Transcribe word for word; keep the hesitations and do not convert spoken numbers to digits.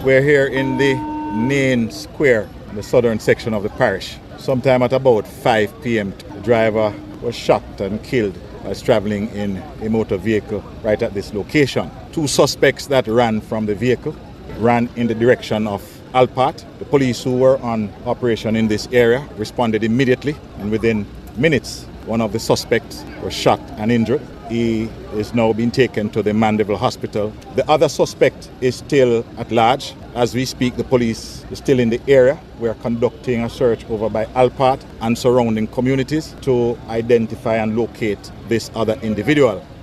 We're here in the main square, the southern section of the parish. Sometime at about five p m, the driver was shot and killed as traveling in a motor vehicle right at this location. Two suspects that ran from the vehicle ran in the direction of Alpart. The police who were on operation in this area responded immediately, and within minutes, one of the suspects was shot and injured. He is now being taken to the Mandeville Hospital. The other suspect is still at large. As we speak, the police is still in the area. We are conducting a search over by Alpart and surrounding communities to identify and locate this other individual.